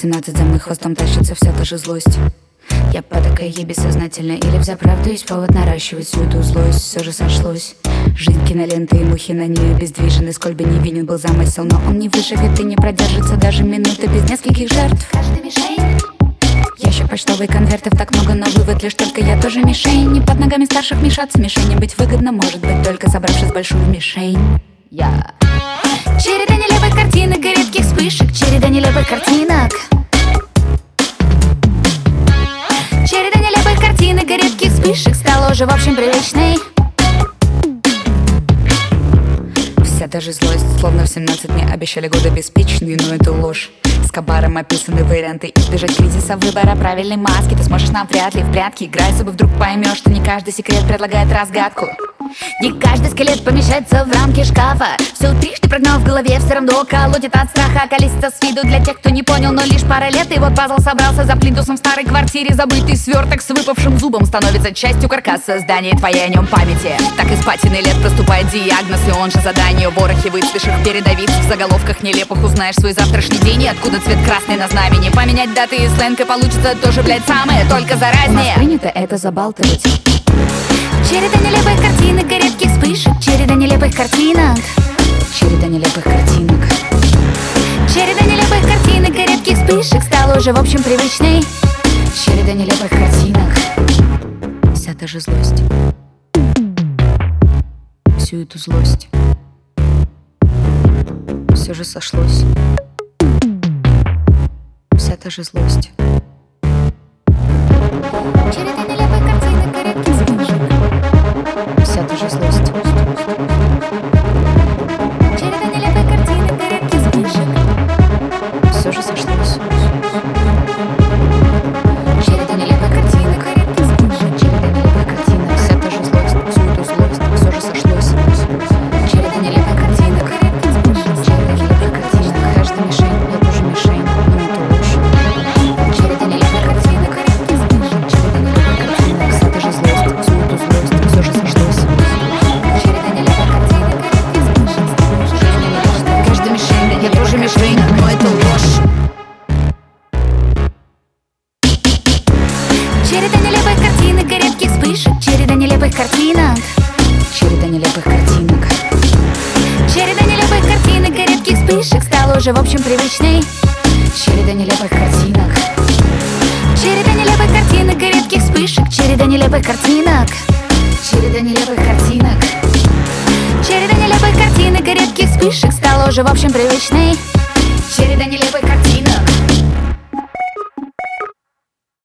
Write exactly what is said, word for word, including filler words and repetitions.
восемнадцать, за мной хвостом тащится вся та же злость. Я по такой ей бессознательно или взаправду есть повод наращивать всю эту злость. Все же сошлось. Жизнь киноленты и мухи на ней обездвижены. Сколь бы невинен был замысел, но он не выживет и не продержится даже минуты без нескольких жертв. Каждый мишень. Ящик почтовый, конвертов так много, но вывод лишь только я тоже мишень. Не под ногами старших мешаться, мишеням быть выгодно может быть, только собравшись в большую мишень. Я череда нелепых картинок и редких вспышек, череда нелепых картинок. Череда нелепых картинок и редких вспышек стала уже в общем привычной. Вся та же злость, словно в семнадцать мне обещали годы беспечные, но это ложь. С кабаром описаны варианты избежать кризиса выбора правильной маски. Ты сможешь навряд ли в прятки играть, чтобы вдруг поймешь, что не каждый секрет предлагает разгадку. Не каждый скелет помещается в рамки шкафа. Все утришь, ты прогнал в голове, все равно колотит от страха. Колесица с виду для тех, кто не понял, но лишь пара лет. И вот пазл собрался за плинтусом в старой квартире. Забытый сверток с выпавшим зубом становится частью каркаса здания твоей о нем памяти. Так из патины лет проступает диагноз, и он же задание. Ворохи выцветших передовиц в заголовках нелепых. Узнаешь свой завтрашний день и откуда цвет красный на знамени. Поменять даты и сленг, и получится тоже, блядь, самое, только заразнее. Принято это забалтывать. Череда нелепых картинок и редких вспышек, череда нелепых картинок. Череда нелепых картинок. Череда нелепых картинок и редких вспышек стала уже в общем привычной. Череда нелепых картинок. Вся та же злость. Всю эту злость. Все же сошлось. Вся та же злость. Череда нелепых картинок и редких вспышек. Вся та же злость. Череда нелепых картинок и редких вспышек. Все же сошлось. Череда нелепых картинок и редких вспышек. Череда нелепых картинок. Вся та же злость. Всю эту злость. Все же сошлось. Череда нелепых картинок и редких вспышек. Череда нелепых картинок. Каждая мишень, я тоже мишень, но это ложь. Череда нелепых картинок и редких вспышек. Череда нелепых картинок. Вся та же злость. Всю эту злость. Все же сошлось. Череда нелепых картинок и редких вспышек. Каждая мишень, я тоже мишень, но это ложь. Череда нелепых картинок и редких вспышек. Череда нелепых картинок. Череда нелепых картинок. Череда нелепых картинок и редких вспышек стала уже в общем привычной. Череда нелепых картинок. Череда нелепых картинок и редких вспышек. Череда нелепых картинок. Череда нелепых картинок. Череда нелепых картинок и редких вспышек стала уже в общем привычной. Череда нелепых картинок.